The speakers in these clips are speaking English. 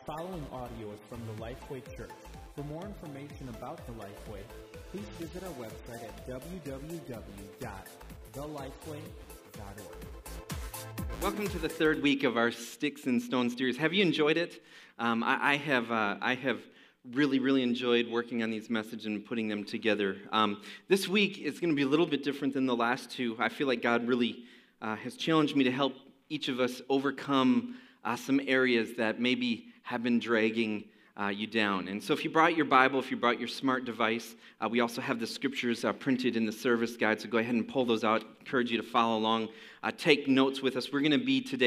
following audio is from the Lifeway Church. For more information about the Lifeway, please visit our website at www.thelifeway.org. Welcome to the third week of our Sticks and Stones series. Have you enjoyed it? I have really enjoyed working on these messages and putting them together. This week is going to be a little bit different than the last two. I feel like God really has challenged me to help each of us overcome some areas that maybe have been dragging you down. And so if you brought your Bible, if you brought your smart device, we also have the scriptures printed in the service guide, so go ahead and pull those out. Encourage you to follow along. Take notes with us. We're going to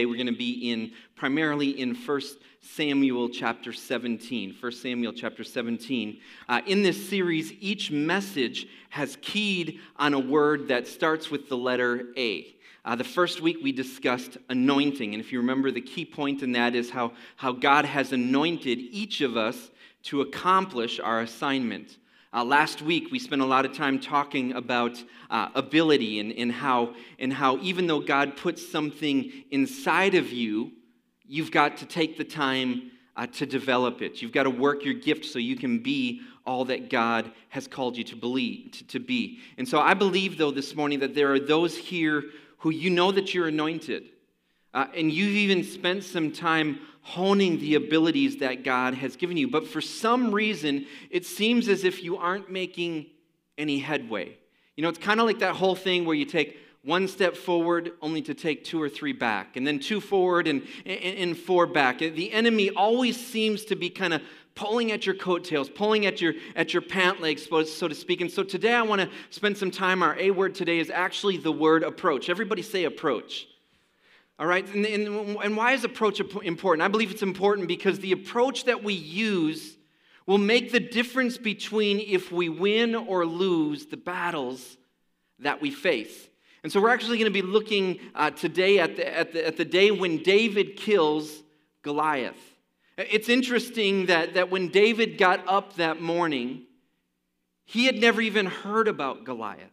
be primarily in 1 Samuel chapter 17. 1 Samuel chapter 17. In this series, each message has keyed on a word that starts with the letter A. The first week we discussed anointing, and if you remember, the key point in that is how God has anointed each of us to accomplish our assignment. Last week we spent a lot of time talking about ability and how even though God puts something inside of you, you've got to take the time to develop it. You've got to work your gift so you can be all that God has called you to be. And so I believe, though, this morning that there are those here who you know that you're anointed, and you've even spent some time honing the abilities that God has given you. But for some reason, it seems as if you aren't making any headway. You know, it's kind of like that whole thing where you take one step forward only to take two or three back, and then two forward and four back. The enemy always seems to be kind of pulling at your coattails, pulling at your pant legs, so to speak. And so today I want to spend some time. Our A word today is actually the word approach. Everybody say approach. All right? And why is approach important? I believe it's important because the approach that we use will make the difference between if we win or lose the battles that we face. And so we're actually going to be looking today at the day when David kills Goliath. It's interesting that when David got up that morning, he had never even heard about Goliath.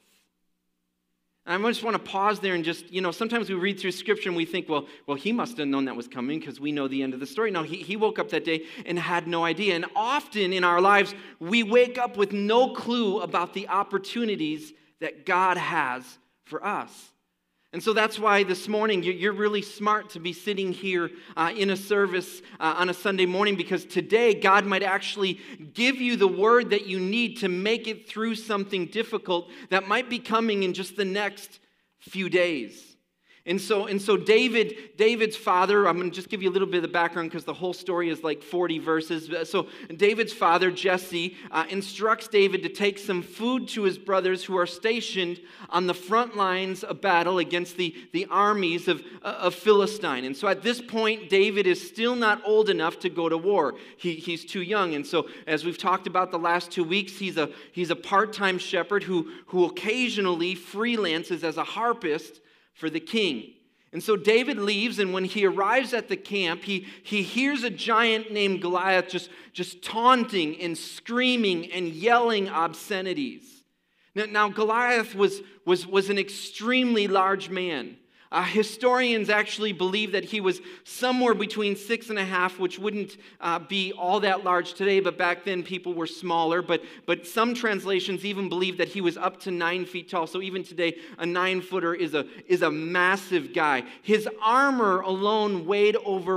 And I just want to pause there and just, sometimes we read through Scripture and we think, well, he must have known that was coming because we know the end of the story. No, he woke up that day and had no idea. And often in our lives, we wake up with no clue about the opportunities that God has for us. And so that's why this morning you're really smart to be sitting here in a service on a Sunday morning, because today God might actually give you the word that you need to make it through something difficult that might be coming in just the next few days. And so David's father, I'm going to just give you a little bit of the background because the whole story is like 40 verses. So David's father, Jesse, instructs David to take some food to his brothers who are stationed on the front lines of battle against the armies of Philistine. And so at this point, David is still not old enough to go to war. He's too young. And so as we've talked about the last 2 weeks, he's a part-time shepherd who occasionally freelances as a harpist for the king. And so David leaves, and when he arrives at the camp, he hears a giant named Goliath just taunting and screaming and yelling obscenities. Now Goliath was an extremely large man. Historians actually believe that he was somewhere between 6.5, which wouldn't be all that large today, but back then people were smaller. But some translations even believe that he was up to 9 feet tall. So even today, a 9-footer is a massive guy. His armor alone weighed over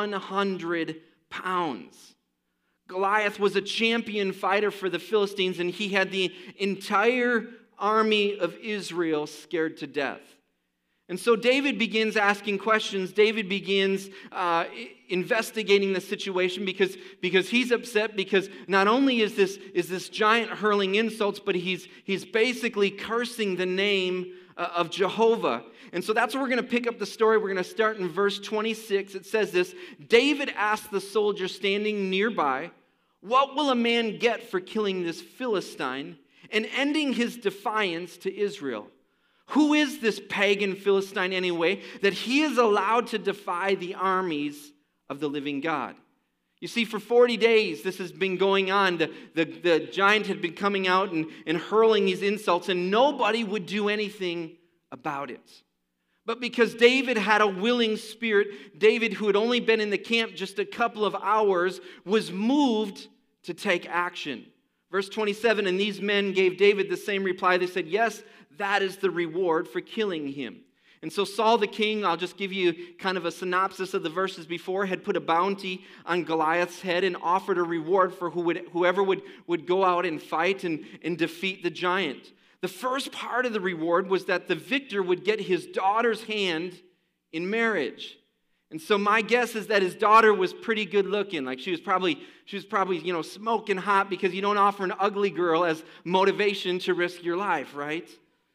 100 pounds. Goliath was a champion fighter for the Philistines, and he had the entire army of Israel scared to death. And so David begins asking questions. David begins investigating the situation because he's upset, because not only is this giant hurling insults, but he's basically cursing the name of Jehovah. And so that's where we're going to pick up the story. We're going to start in verse 26. It says this: David asked the soldier standing nearby, "What will a man get for killing this Philistine and ending his defiance to Israel? Who is this pagan Philistine anyway, that he is allowed to defy the armies of the living God?" You see, for 40 days this has been going on. The giant had been coming out and hurling these insults, and nobody would do anything about it. But because David had a willing spirit, David, who had only been in the camp just a couple of hours, was moved to take action. Verse 27, and these men gave David the same reply. They said, yes, that is the reward for killing him. And so Saul the king, I'll just give you kind of a synopsis of the verses before, had put a bounty on Goliath's head and offered a reward for whoever would go out and fight and defeat the giant. The first part of the reward was that the victor would get his daughter's hand in marriage. And so my guess is that his daughter was pretty good looking. Like she was probably smoking hot, because you don't offer an ugly girl as motivation to risk your life, right?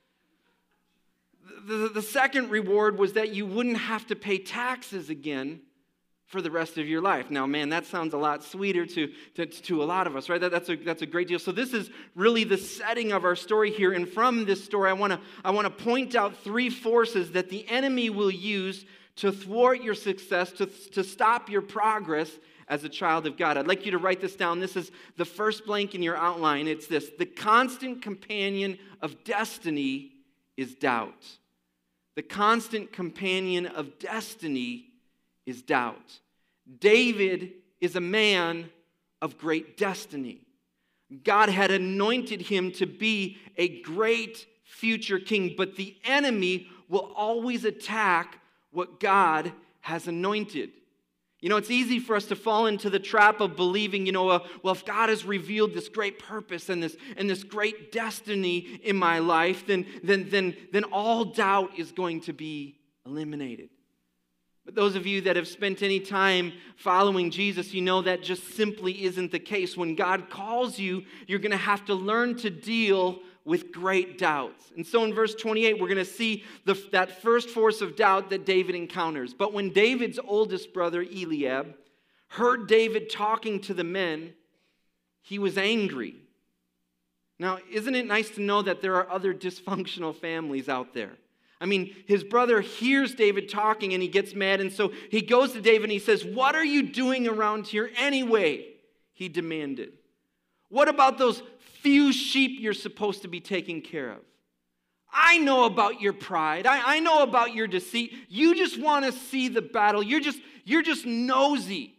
The second reward was that you wouldn't have to pay taxes again for the rest of your life. Now, man, that sounds a lot sweeter to a lot of us, right? That's a great deal. So this is really the setting of our story here. And from this story, I want to point out three forces that the enemy will use to thwart your success, to stop your progress as a child of God. I'd like you to write this down. This is the first blank in your outline. It's this: the constant companion of destiny is doubt. The constant companion of destiny is doubt. David is a man of great destiny. God had anointed him to be a great future king, but the enemy will always attack what God has anointed. You know, it's easy for us to fall into the trap of believing, well, if God has revealed this great purpose and this great destiny in my life, then all doubt is going to be eliminated. But those of you that have spent any time following Jesus, you know that just simply isn't the case. When God calls you, you're going to have to learn to deal with great doubts. And so in verse 28, we're going to see that first force of doubt that David encounters. But when David's oldest brother, Eliab, heard David talking to the men, he was angry. Now, isn't it nice to know that there are other dysfunctional families out there? I mean, his brother hears David talking and he gets mad, and so he goes to David and he says, "What are you doing around here anyway?" he demanded. "What about those few sheep you're supposed to be taking care of? I know about your pride. I know about your deceit. You just want to see the battle. You're just nosy."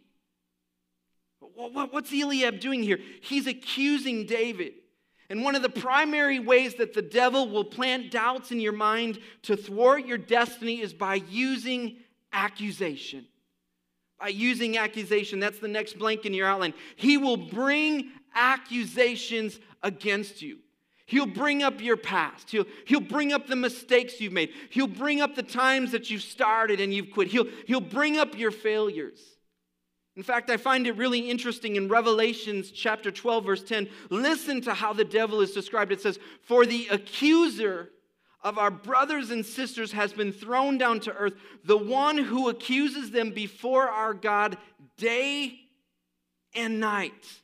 What's Eliab doing here? He's accusing David. And one of the primary ways that the devil will plant doubts in your mind to thwart your destiny is by using accusation. By using accusation. That's the next blank in your outline. He will bring accusations against you. He'll bring up your past. He'll bring up the mistakes you've made. He'll bring up the times that you've started and you've quit. He'll bring up your failures. In fact, I find it really interesting in Revelations chapter 12, verse 10. Listen to how the devil is described. It says, "For the accuser of our brothers and sisters has been thrown down to earth, the one who accuses them before our God day and night."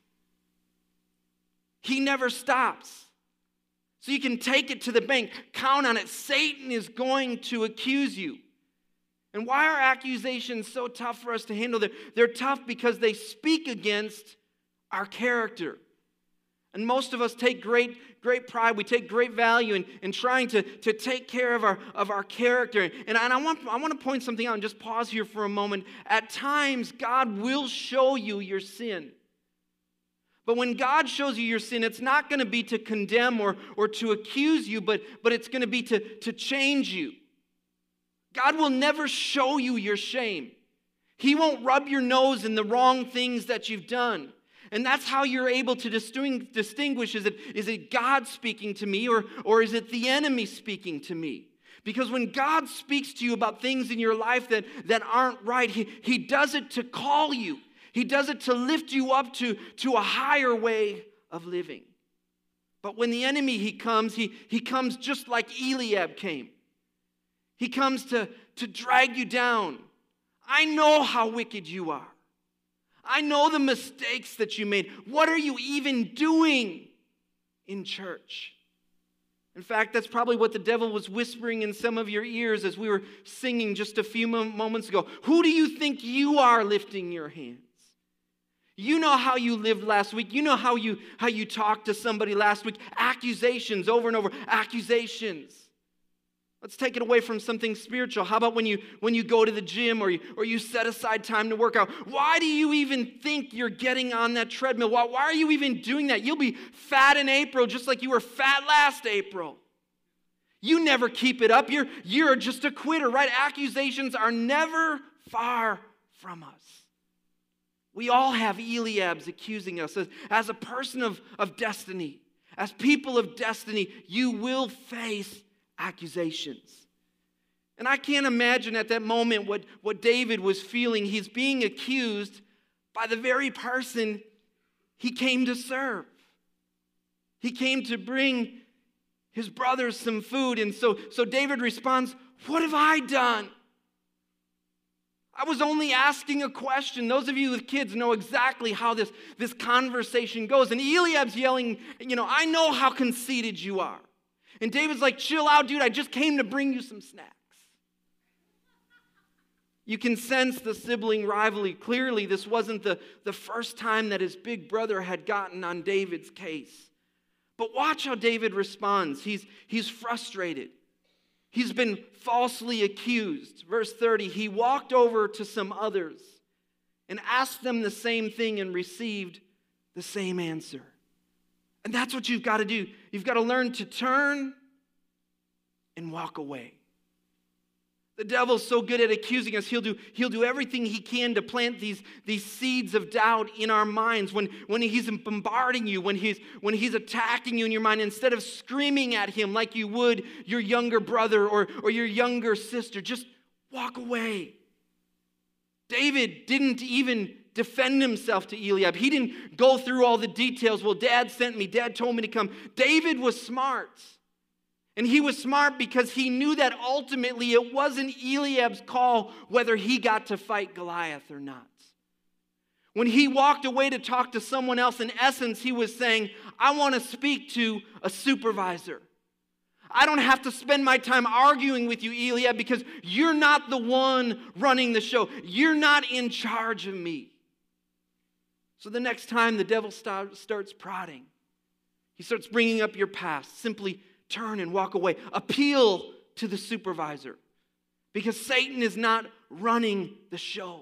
He never stops. So you can take it to the bank. Count on it. Satan is going to accuse you. And why are accusations so tough for us to handle? They're tough because they speak against our character. And most of us take great pride. We take great value in trying to take care of our character. And I want to point something out and just pause here for a moment. At times, God will show you your sin. But when God shows you your sin, it's not going to be to condemn or to accuse you, but it's going to be to change you. God will never show you your shame. He won't rub your nose in the wrong things that you've done. And that's how you're able to distinguish, is it God speaking to me or is it the enemy speaking to me? Because when God speaks to you about things in your life that aren't right, He does it to call you. He does it to lift you up to a higher way of living. But when the enemy he comes just like Eliab came. He comes to drag you down. I know how wicked you are. I know the mistakes that you made. What are you even doing in church? In fact, that's probably what the devil was whispering in some of your ears as we were singing just a few moments ago. Who do you think you are lifting your hands? You know how you lived last week. You know how you talked to somebody last week. Accusations over and over. Accusations. Let's take it away from something spiritual. How about when you go to the gym or you set aside time to work out? Why do you even think you're getting on that treadmill? Why are you even doing that? You'll be fat in April just like you were fat last April. You never keep it up. You're just a quitter, right? Accusations are never far from us. We all have Eliabs accusing us. As a person of destiny, as people of destiny, you will face accusations. And I can't imagine at that moment what David was feeling. He's being accused by the very person he came to serve. He came to bring his brothers some food. And so David responds, "What have I done? I was only asking a question." Those of you with kids know exactly how this conversation goes. And Eliab's yelling, "I know how conceited you are." And David's like, "Chill out, dude. I just came to bring you some snacks." You can sense the sibling rivalry. Clearly, this wasn't the first time that his big brother had gotten on David's case. But watch how David responds. He's frustrated. He's been falsely accused. Verse 30, he walked over to some others and asked them the same thing and received the same answer. And that's what you've got to do. You've got to learn to turn and walk away. The devil's so good at accusing us. He'll do everything he can to plant these seeds of doubt in our minds. When he's bombarding you, when he's attacking you in your mind, instead of screaming at him like you would your younger brother or your younger sister, just walk away. David didn't even defend himself to Eliab. He didn't go through all the details. Well, Dad sent me. Dad told me to come. David was smart. And he was smart because he knew that ultimately it wasn't Eliab's call whether he got to fight Goliath or not. When he walked away to talk to someone else, in essence, he was saying, "I want to speak to a supervisor. I don't have to spend my time arguing with you, Eliab, because you're not the one running the show. You're not in charge of me." So the next time the devil starts prodding, he starts bringing up your past, simply turn and walk away. Appeal to the supervisor, because Satan is not running the show.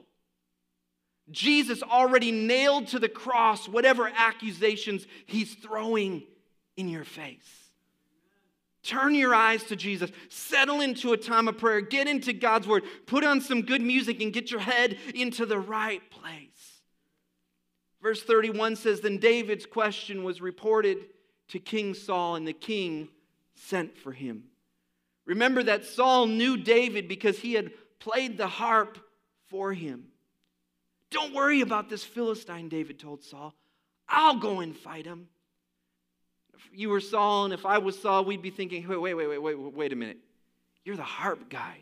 Jesus already nailed to the cross whatever accusations he's throwing in your face. Turn your eyes to Jesus. Settle into a time of prayer. Get into God's word. Put on some good music and get your head into the right place. Verse 31 says, "Then David's question was reported to King Saul, and the king sent for him." Remember that Saul knew David because he had played the harp for him. "Don't worry about this Philistine," David told Saul. "I'll go and fight him." If you were Saul and if I was Saul, we'd be thinking, wait a minute. You're the harp guy.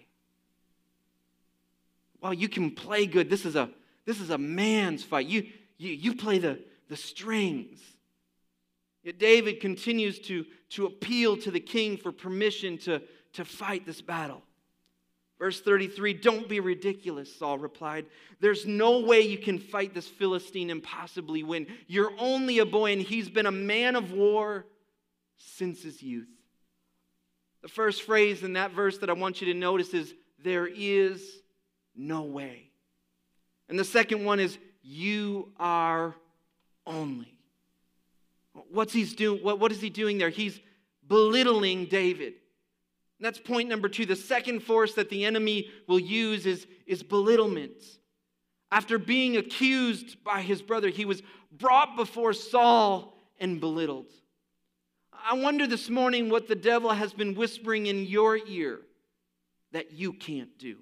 Well, you can play good. This is a man's fight. You play the strings. Yet David continues to appeal to the king for permission to fight this battle. Verse 33, "Don't be ridiculous," Saul replied. "There's no way you can fight this Philistine and possibly win. You're only a boy, and he's been a man of war since his youth." The first phrase in that verse that I want you to notice is, "There is no way." And the second one is, "You are only." What is he doing there? He's belittling David. And that's point number 2. The second force that the enemy will use is belittlement. After being accused by his brother, he was brought before Saul and belittled. I wonder this morning what the devil has been whispering in your ear that you can't do.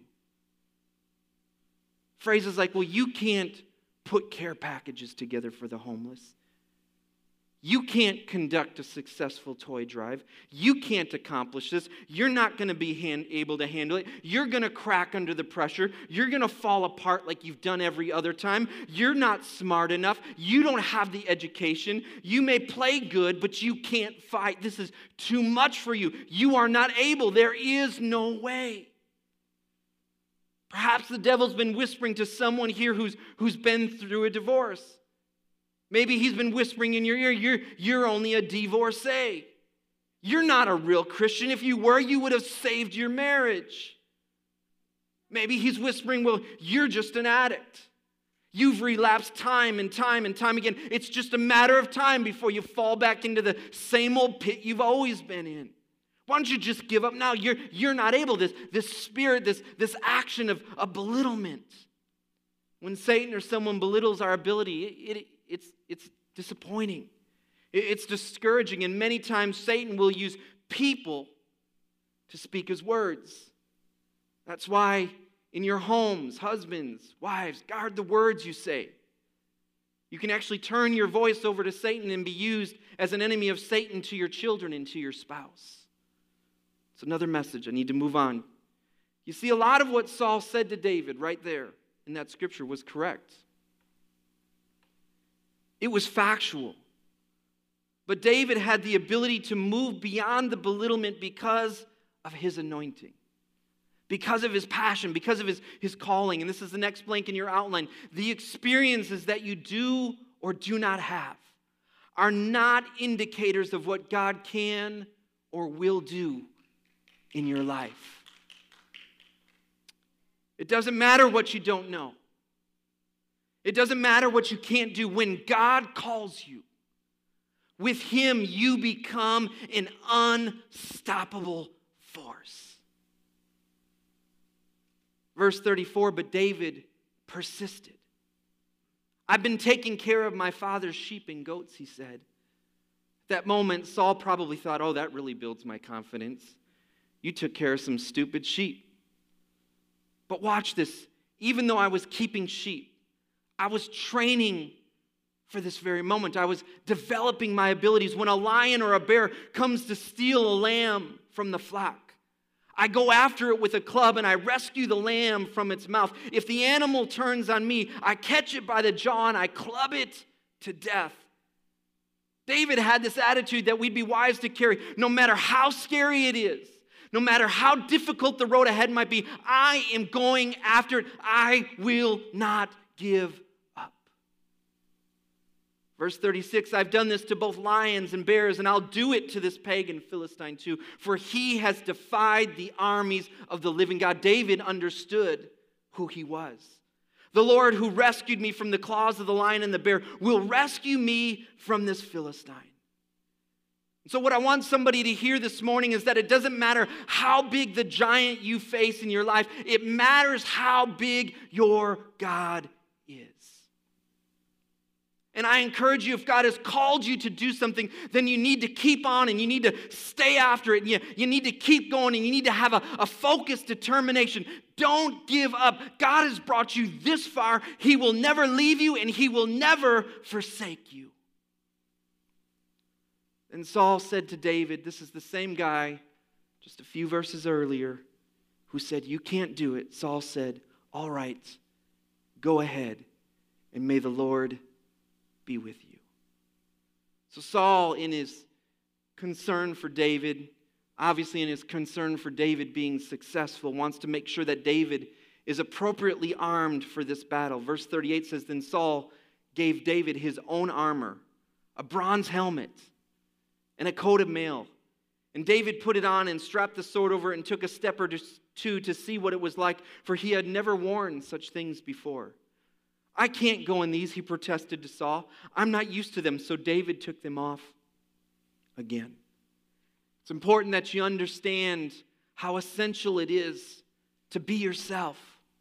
Phrases like, "Well, you can't put care packages together for the homeless. You can't conduct a successful toy drive. You can't accomplish this. You're not going to be able to handle it. You're going to crack under the pressure. You're going to fall apart like you've done every other time. You're not smart enough. You don't have the education. You may play good, but you can't fight. This is too much for you. You are not able. There is no way." Perhaps the devil's been whispering to someone here who's been through a divorce. Maybe he's been whispering in your ear, you're only a divorcee. You're not a real Christian. If you were, you would have saved your marriage. Maybe he's whispering, well, you're just an addict. You've relapsed time and time and time again. It's just a matter of time before you fall back into the same old pit you've always been in. Why don't you just give up now? You're not able. This spirit, this action of belittlement. When Satan or someone belittles our ability, it's disappointing. It's discouraging. And many times Satan will use people to speak his words. That's why in your homes, husbands, wives, guard the words you say. You can actually turn your voice over to Satan and be used as an enemy of Satan to your children and to your spouse. It's another message. I need to move on. You see, a lot of what Saul said to David right there in that scripture was correct. It was factual. But David had the ability to move beyond the belittlement because of his anointing. Because of his passion, because of his calling. And this is the next blank in your outline. The experiences that you do or do not have are not indicators of what God can or will do in your life. It doesn't matter what you don't know. It doesn't matter what you can't do. When God calls you, with him you become an unstoppable force. Verse 34, but David persisted. I've been taking care of my father's sheep and goats, he said. At that moment, Saul probably thought, oh, that really builds my confidence. You took care of some stupid sheep. But watch this. Even though I was keeping sheep, I was training for this very moment. I was developing my abilities. When a lion or a bear comes to steal a lamb from the flock, I go after it with a club and I rescue the lamb from its mouth. If the animal turns on me, I catch it by the jaw and I club it to death. David had this attitude that we'd be wise to carry no matter how scary it is. No matter how difficult the road ahead might be, I am going after it. I will not give up. Verse 36, I've done this to both lions and bears, and I'll do it to this pagan Philistine too, for he has defied the armies of the living God. David understood who he was. The Lord who rescued me from the claws of the lion and the bear will rescue me from this Philistine. So what I want somebody to hear this morning is that it doesn't matter how big the giant you face in your life. It matters how big your God is. And I encourage you, if God has called you to do something, then you need to keep on and you need to stay after it. And you need to keep going and you need to have a focused determination. Don't give up. God has brought you this far. He will never leave you and he will never forsake you. And Saul said to David, this is the same guy just a few verses earlier who said, you can't do it. Saul said, all right, go ahead and may the Lord be with you. So Saul, in his concern for David, obviously in his concern for David being successful, wants to make sure that David is appropriately armed for this battle. Verse 38 says, then Saul gave David his own armor, a bronze helmet, and a coat of mail. And David put it on and strapped the sword over it and took a step or two to see what it was like, for he had never worn such things before. I can't go in these, he protested to Saul. I'm not used to them. So David took them off again. It's important that you understand how essential it is to be yourself.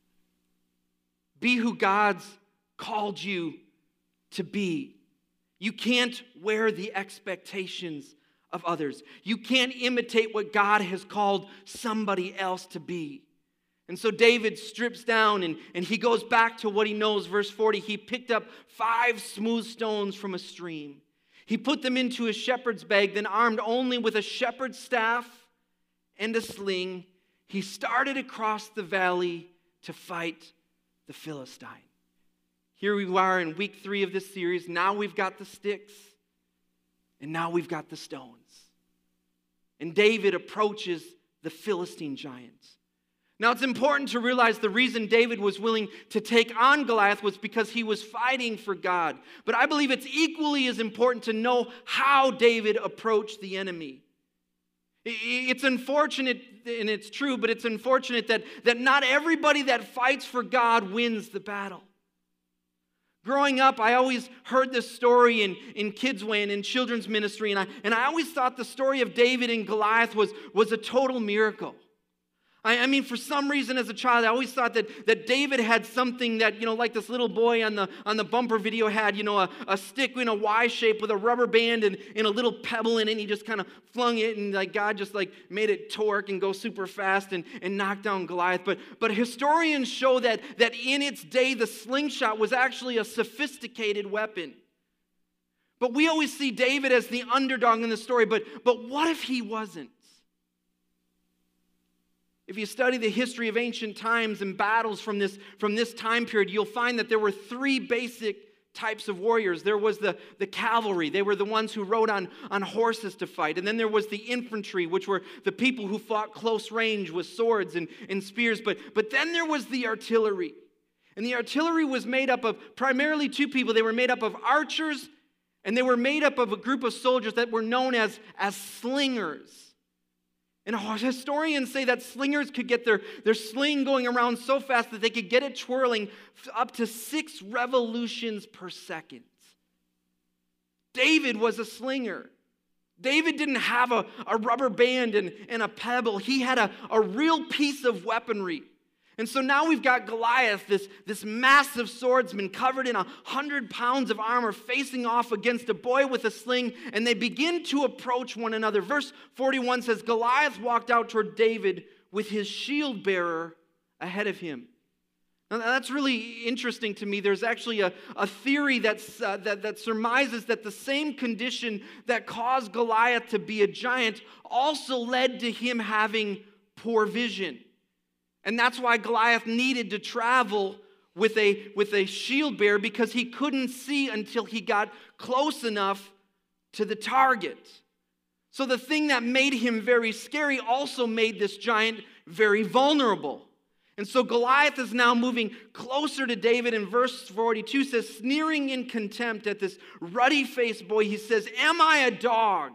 Be who God's called you to be. You can't wear the expectations of others. You can't imitate what God has called somebody else to be. And so David strips down and he goes back to what he knows. Verse 40, he picked up 5 smooth stones from a stream. He put them into a shepherd's bag, then armed only with a shepherd's staff and a sling, he started across the valley to fight the Philistine. Here we are in week 3 of this series. Now we've got the sticks, and now we've got the stones. And David approaches the Philistine giant. Now it's important to realize the reason David was willing to take on Goliath was because he was fighting for God. But I believe it's equally as important to know how David approached the enemy. It's unfortunate, and it's true, but it's unfortunate that not everybody that fights for God wins the battle. Growing up, I always heard this story in Kids Way and in children's ministry, and I always thought the story of David and Goliath was a total miracle. I mean, for some reason as a child, I always thought that David had something that, like this little boy on the bumper video had, a stick in a Y shape with a rubber band and a little pebble in it, and he just kind of flung it, and God just made it torque and go super fast and knock down Goliath. But historians show that in its day, the slingshot was actually a sophisticated weapon. But we always see David as the underdog in the story, but what if he wasn't? If you study the history of ancient times and battles from this time period, you'll find that there were three basic types of warriors. There was the cavalry. They were the ones who rode on horses to fight. And then there was the infantry, which were the people who fought close range with swords and spears. But then there was the artillery. And the artillery was made up of primarily two people. They were made up of archers, and they were made up of a group of soldiers that were known as slingers. And historians say that slingers could get their sling going around so fast that they could get it twirling up to 6 revolutions per second. David was a slinger. David didn't have a rubber band and a pebble. He had a real piece of weaponry. And so now we've got Goliath, this massive swordsman covered in 100 pounds of armor, facing off against a boy with a sling, and they begin to approach one another. Verse 41 says, Goliath walked out toward David with his shield bearer ahead of him. Now, that's really interesting to me. There's actually a theory that surmises that the same condition that caused Goliath to be a giant also led to him having poor vision. And that's why Goliath needed to travel with a shield bearer, because he couldn't see until he got close enough to the target. So the thing that made him very scary also made this giant very vulnerable. And so Goliath is now moving closer to David, and verse 42 says, sneering in contempt at this ruddy-faced boy, he says, am I a dog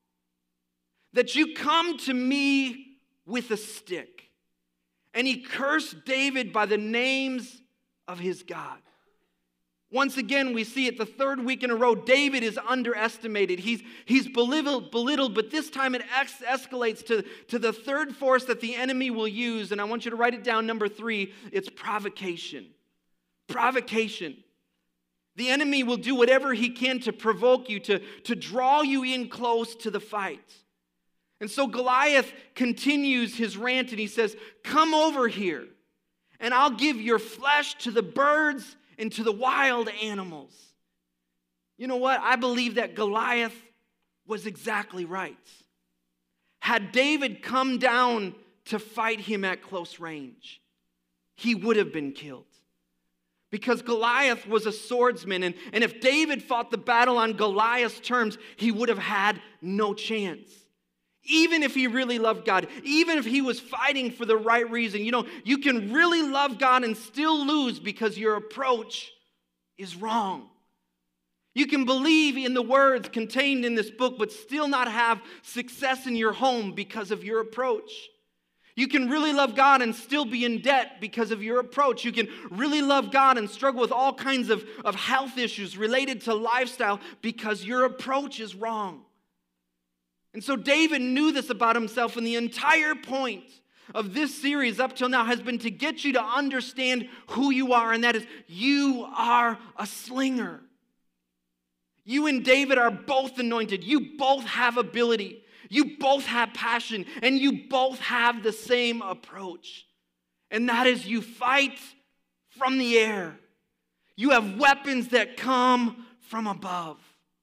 that you come to me with a stick? And he cursed David by the names of his God. Once again, we see it the third week in a row, David is underestimated. He's belittled, but this time it escalates to the third force that the enemy will use. And I want you to write it down, number 3. It's provocation. Provocation. The enemy will do whatever he can to provoke you, to draw you in close to the fight. And so Goliath continues his rant, and he says, come over here, and I'll give your flesh to the birds and to the wild animals. You know what? I believe that Goliath was exactly right. Had David come down to fight him at close range, he would have been killed. Because Goliath was a swordsman, and if David fought the battle on Goliath's terms, he would have had no chance. Even if he really loved God, even if he was fighting for the right reason. You can really love God and still lose because your approach is wrong. You can believe in the words contained in this book, but still not have success in your home because of your approach. You can really love God and still be in debt because of your approach. You can really love God and struggle with all kinds of health issues related to lifestyle because your approach is wrong. And so David knew this about himself, and the entire point of this series up till now has been to get you to understand who you are, and that is you are a slinger. You and David are both anointed. You both have ability. You both have passion, and you both have the same approach. And that is you fight from the air. You have weapons that come from above.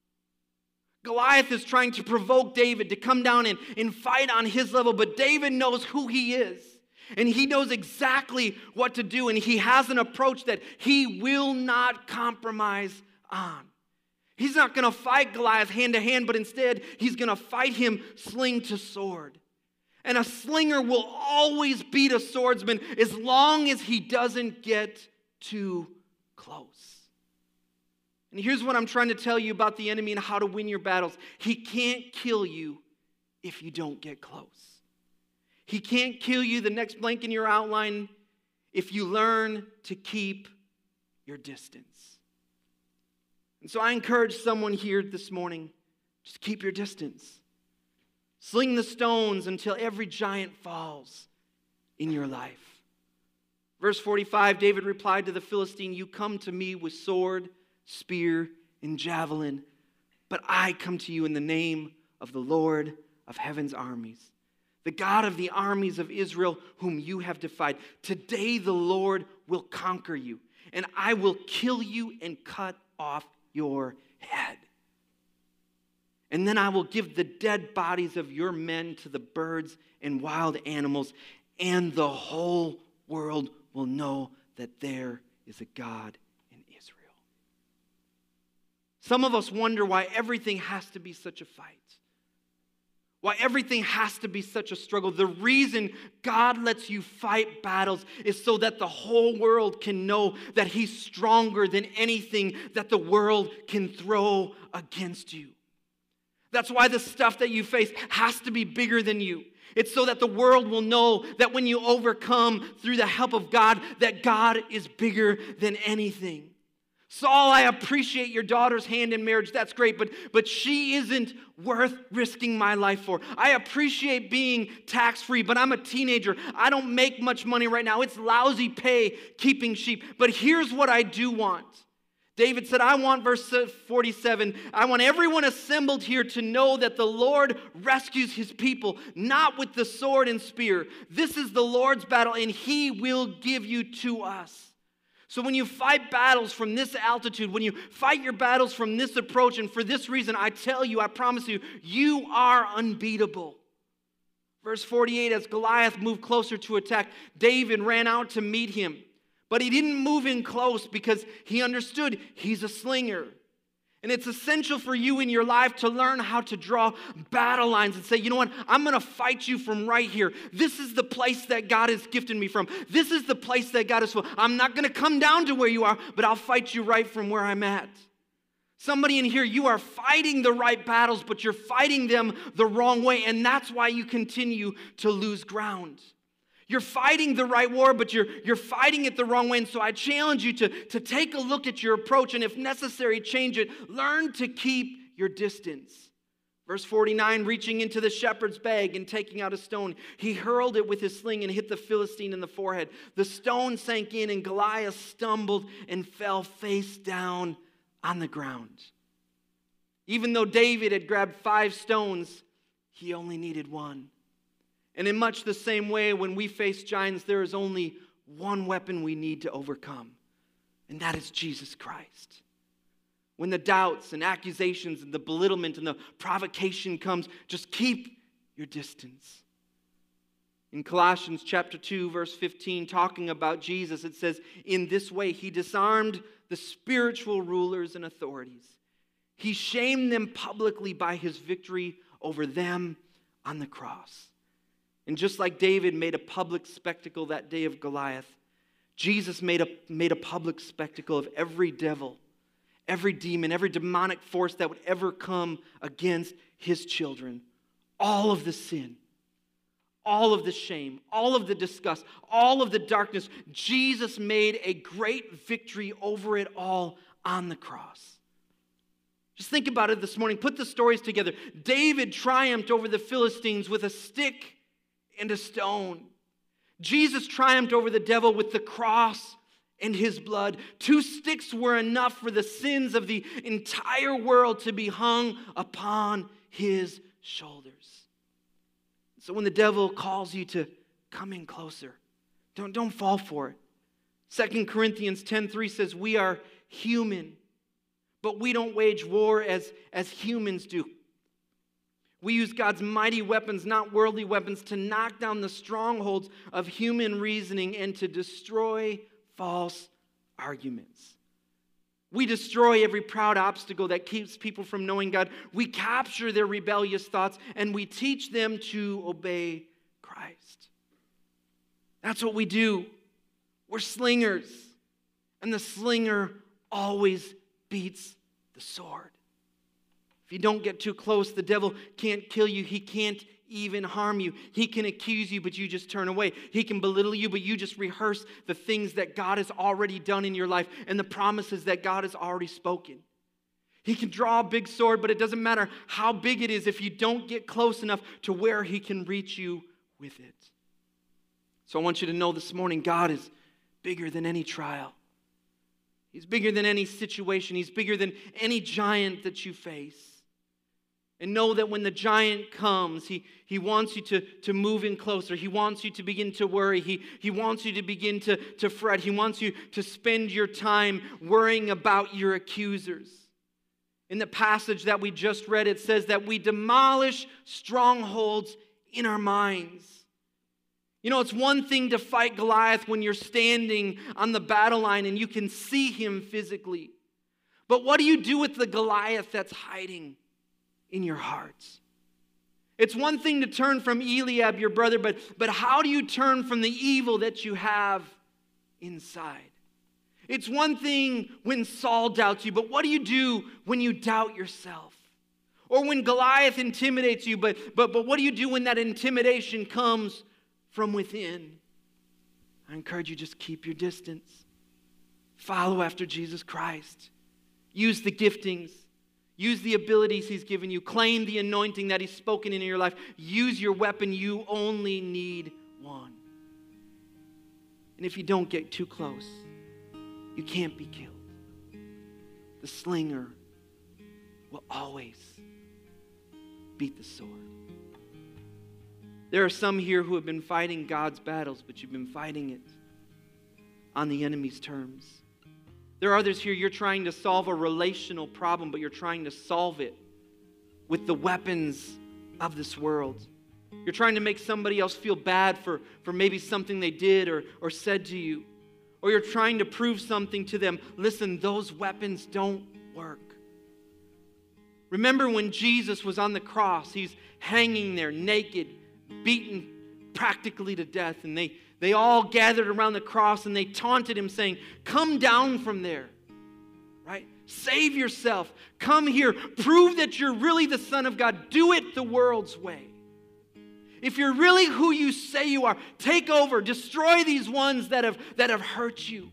Goliath is trying to provoke David to come down and fight on his level, but David knows who he is, and he knows exactly what to do, and he has an approach that he will not compromise on. He's not going to fight Goliath hand to hand, but instead he's going to fight him sling to sword. And a slinger will always beat a swordsman as long as he doesn't get too close. And here's what I'm trying to tell you about the enemy and how to win your battles. He can't kill you if you don't get close. He can't kill you, the next blank in your outline, if you learn to keep your distance. And so I encourage someone here this morning, just keep your distance. Sling the stones until every giant falls in your life. Verse 45, David replied to the Philistine, "You come to me with sword, spear, and javelin, but I come to you in the name of the Lord of heaven's armies, the God of the armies of Israel, whom you have defied. Today the Lord will conquer you, and I will kill you and cut off your head. And then I will give the dead bodies of your men to the birds and wild animals, and the whole world will know that there is a God in Israel." Some of us wonder why everything has to be such a fight. Why everything has to be such a struggle. The reason God lets you fight battles is so that the whole world can know that He's stronger than anything that the world can throw against you. That's why the stuff that you face has to be bigger than you. It's so that the world will know that when you overcome through the help of God, that God is bigger than anything. Saul, I appreciate your daughter's hand in marriage. That's great, but she isn't worth risking my life for. I appreciate being tax-free, but I'm a teenager. I don't make much money right now. It's lousy pay keeping sheep. But here's what I do want. David said, I want, verse 47, I want everyone assembled here to know that the Lord rescues His people, not with the sword and spear. This is the Lord's battle, and He will give you to us. So when you fight battles from this altitude, when you fight your battles from this approach, and for this reason, I tell you, I promise you, you are unbeatable. Verse 48, as Goliath moved closer to attack, David ran out to meet him. But he didn't move in close because he understood he's a slinger. And it's essential for you in your life to learn how to draw battle lines and say, you know what, I'm going to fight you from right here. This is the place that God has gifted me from. This is the place that God has filled. I'm not going to come down to where you are, but I'll fight you right from where I'm at. Somebody in here, you are fighting the right battles, but you're fighting them the wrong way, and that's why you continue to lose ground. You're fighting the right war, but you're fighting it the wrong way. And so I challenge you to take a look at your approach, and if necessary, change it. Learn to keep your distance. Verse 49, reaching into the shepherd's bag and taking out a stone, he hurled it with his sling and hit the Philistine in the forehead. The stone sank in, and Goliath stumbled and fell face down on the ground. Even though David had grabbed 5 stones, he only needed 1. And in much the same way, when we face giants, there is only one weapon we need to overcome, and that is Jesus Christ. When the doubts and accusations and the belittlement and the provocation comes, just keep your distance. In Colossians chapter 2, verse 15, talking about Jesus, it says, in this way he disarmed the spiritual rulers and authorities. He shamed them publicly by his victory over them on the cross. And just like David made a public spectacle that day of Goliath, Jesus made a public spectacle of every devil, every demon, every demonic force that would ever come against His children. All of the sin, all of the shame, all of the disgust, all of the darkness. Jesus made a great victory over it all on the cross. Just think about it this morning. Put the stories together. David triumphed over the Philistines with a stick and a stone. Jesus triumphed over the devil with the cross and His blood. 2 sticks were enough for the sins of the entire world to be hung upon His shoulders. So when the devil calls you to come in closer, don't fall for it. 2 Corinthians 10:3 says, we are human, but we don't wage war as humans do. We use God's mighty weapons, not worldly weapons, to knock down the strongholds of human reasoning and to destroy false arguments. We destroy every proud obstacle that keeps people from knowing God. We capture their rebellious thoughts, and we teach them to obey Christ. That's what we do. We're slingers, and the slinger always beats the sword. you don't get too close, the devil can't kill you. He can't even harm you. He can accuse you, but you just turn away. He can belittle you, but you just rehearse the things that God has already done in your life and the promises that God has already spoken. He can draw a big sword, but it doesn't matter how big it is if you don't get close enough to where he can reach you with it. So I want you to know this morning, God is bigger than any trial. He's bigger than any situation. He's bigger than any giant that you face. And know that when the giant comes, he wants you to move in closer. He wants you to begin to worry. He wants you to begin to fret. He wants you to spend your time worrying about your accusers. In the passage that we just read, it says that we demolish strongholds in our minds. You know, it's one thing to fight Goliath when you're standing on the battle line and you can see him physically. But what do you do with the Goliath that's hiding in your hearts? It's one thing to turn from Eliab, your brother, but how do you turn from the evil that you have inside? It's one thing when Saul doubts you, but what do you do when you doubt yourself? Or when Goliath intimidates you, but what do you do when that intimidation comes from within? I encourage you, just keep your distance. Follow after Jesus Christ. Use the giftings. Use the abilities he's given you. Claim the anointing that he's spoken into your life. Use your weapon. You only need one. And if you don't get too close, you can't be killed. The slinger will always beat the sword. There are some here who have been fighting God's battles, but you've been fighting it on the enemy's terms. There are others here, you're trying to solve a relational problem, but you're trying to solve it with the weapons of this world. You're trying to make somebody else feel bad for maybe something they did or said to you. Or you're trying to prove something to them. Listen, those weapons don't work. Remember when Jesus was on the cross, he's hanging there naked, beaten practically to death, and they all gathered around the cross and they taunted him saying, "Come down from there, right? Save yourself. Come here. Prove that you're really the Son of God. Do it the world's way. If you're really who you say you are, take over. Destroy these ones that have hurt you."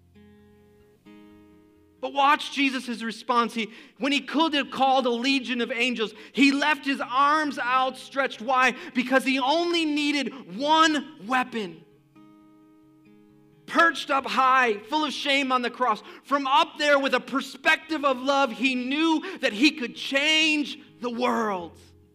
But watch Jesus' response. When he could have called a legion of angels, he left his arms outstretched. Why? Because he only needed one weapon. Perched up high, full of shame on the cross, from up there with a perspective of love, he knew that he could change the world.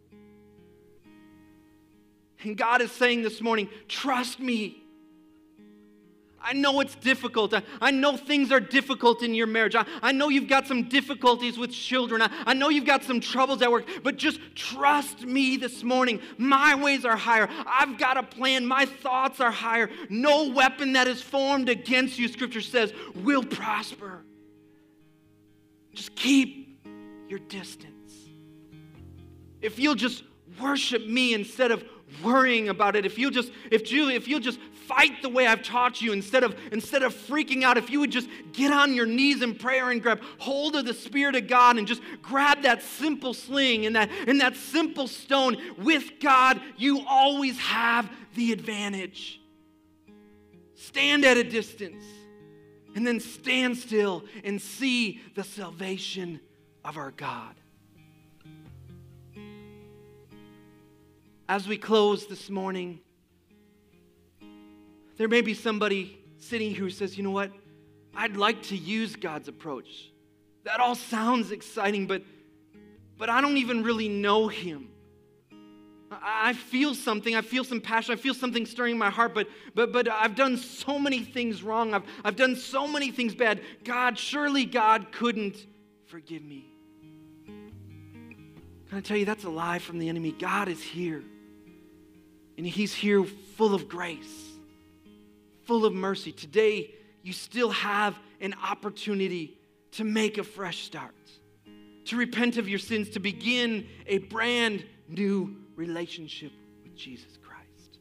And God is saying this morning, trust me. I know it's difficult. I know things are difficult in your marriage. I know you've got some difficulties with children. I know you've got some troubles at work. But just trust me this morning. My ways are higher. I've got a plan. My thoughts are higher. No weapon that is formed against you, Scripture says, will prosper. Just keep your distance. If you'll just worship me instead of worrying about it, if you'll just fight the way I've taught you instead of freaking out, if you would just get on your knees in prayer and grab hold of the Spirit of God and just grab that simple sling and that simple stone, with God, you always have the advantage. Stand at a distance and then stand still and see the salvation of our God. As we close this morning, there may be somebody sitting here who says, you know what? I'd like to use God's approach. That all sounds exciting, but I don't even really know him. I feel something. I feel some passion. I feel something stirring in my heart, but I've done so many things wrong. I've done so many things bad. Surely God couldn't forgive me. Can I tell you, that's a lie from the enemy. God is here. And he's here full of grace, full of mercy. Today, you still have an opportunity to make a fresh start, to repent of your sins, to begin a brand new relationship with Jesus Christ.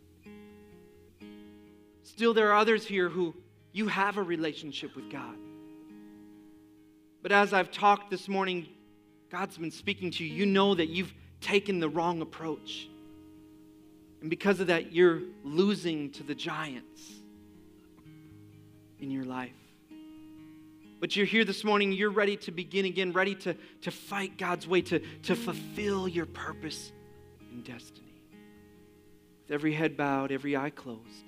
Still, there are others here who you have a relationship with God. But as I've talked this morning, God's been speaking to you. You know that you've taken the wrong approach. And because of that, you're losing to the giants in your life. But you're here this morning, you're ready to begin again, ready to fight God's way, to fulfill your purpose and destiny. With every head bowed, every eye closed.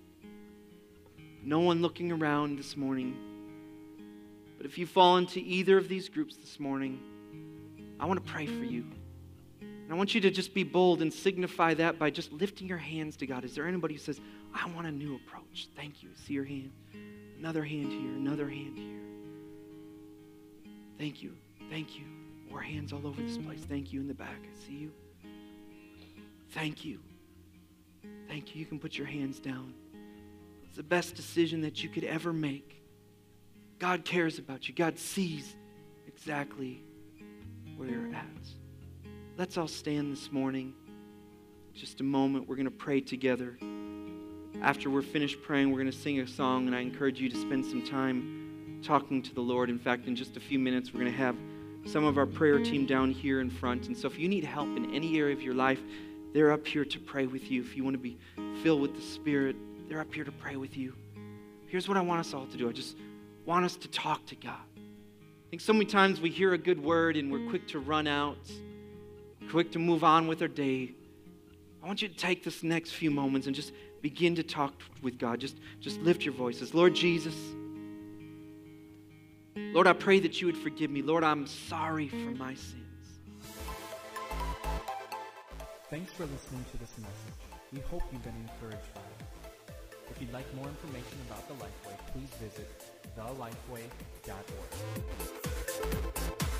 No one looking around this morning. But if you fall into either of these groups this morning, I want to pray for you. And I want you to just be bold and signify that by just lifting your hands to God. Is there anybody who says, I want a new approach? Thank you. See your hand. Another hand here, another hand here. Thank you. Thank you. More hands all over this place. Thank you in the back. I see you. Thank you. Thank you. You can put your hands down. It's the best decision that you could ever make. God cares about you. God sees exactly where you're at. Let's all stand this morning. Just a moment. We're going to pray together. After we're finished praying, we're going to sing a song, and I encourage you to spend some time talking to the Lord. In fact, in just a few minutes, we're going to have some of our prayer team down here in front. And so if you need help in any area of your life, they're up here to pray with you. If you want to be filled with the Spirit, they're up here to pray with you. Here's what I want us all to do. I just want us to talk to God. I think so many times we hear a good word and we're quick to run out, quick to move on with our day. I want you to take this next few moments and just begin to talk with God. Just lift your voices. Lord Jesus, Lord, I pray that you would forgive me. Lord, I'm sorry for my sins. Thanks for listening to this message. We hope you've been encouraged by it. If you'd like more information about the Lifeway, please visit thelifeway.org.